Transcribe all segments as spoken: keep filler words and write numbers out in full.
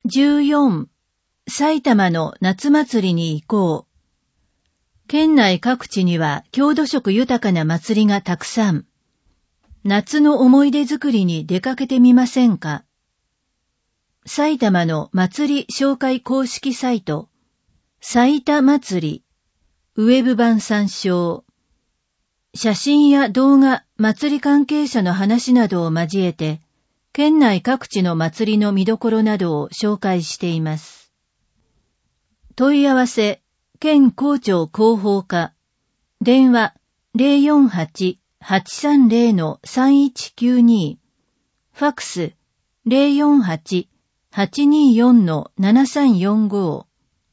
じゅうよん、埼玉の夏祭りに行こう。県内各地には郷土色豊かな祭りがたくさん。夏の思い出作りに出かけてみませんか。埼玉の祭り紹介公式サイト、埼玉祭り、ウェブ版参照。写真や動画、祭り関係者の話などを交えて、県内各地の祭りの見どころなどを紹介しています。問い合わせ、県公庁広報課、電話 ゼロよんはち はちさんゼロ のさんいちきゅうに、ファックス ゼロよんはち はちによん のななさんよんご。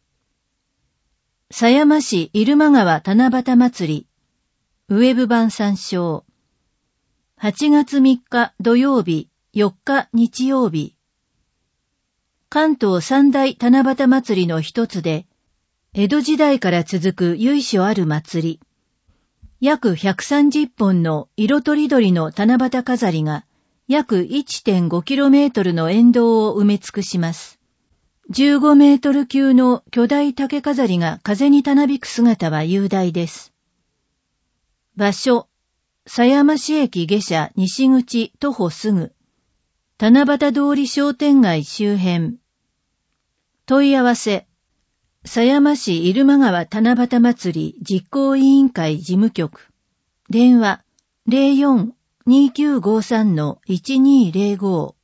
狭山市入間川七夕祭り、ウェブ版参照。はちがつみっか土曜日、よっか日曜日。関東三大七夕祭りの一つで、江戸時代から続く由緒ある祭り。約ひゃくさんじゅっぽんの色とりどりの七夕飾りが、約 いってんごキロメートル の沿道を埋め尽くします。じゅうごメートル級の巨大竹飾りが風にたなびく姿は雄大です。場所、狭山市駅下車西口徒歩すぐ。七夕通り商店街周辺。問い合わせ、狭山市入間川七夕祭り実行委員会事務局。電話 ゼロよん にきゅうごさん のいちにゼロご。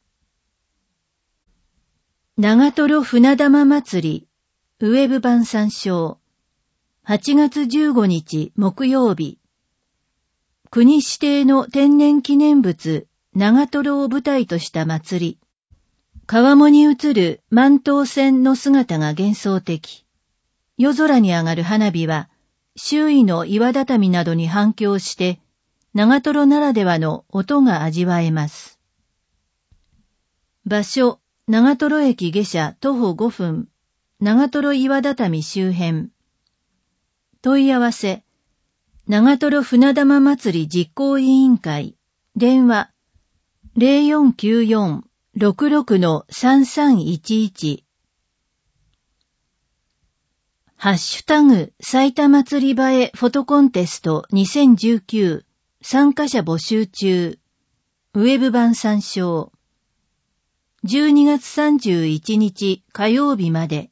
長瀞船玉祭り、ウェブ版参照。はちがつじゅうごにち木曜日。国指定の天然記念物、長瀞を舞台とした祭り。川面に映る万灯船の姿が幻想的。夜空に上がる花火は、周囲の岩畳などに反響して、長瀞ならではの音が味わえます。場所、長瀞駅下車徒歩ごふん、長瀞岩畳周辺。問い合わせ、長瀞船玉祭り実行委員会、電話、ゼロよんきゅうよん ろくろく のさんさんいちいち。ハッシュタグ、埼玉祭り映えフォトコンテストにせんじゅうきゅう、参加者募集中。ウェブ版参照。じゅうにがつさんじゅういちにち火曜日まで。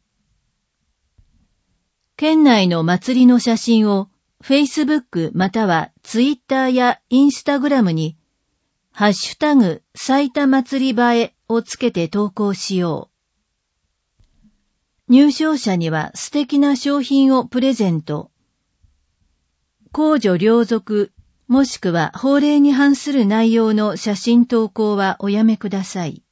県内の祭りの写真を Facebook または Twitter や Instagram にハッシュタグ埼玉祭り映えをつけて投稿しよう。入賞者には素敵な商品をプレゼント。公序良俗もしくは法令に反する内容の写真投稿はおやめください。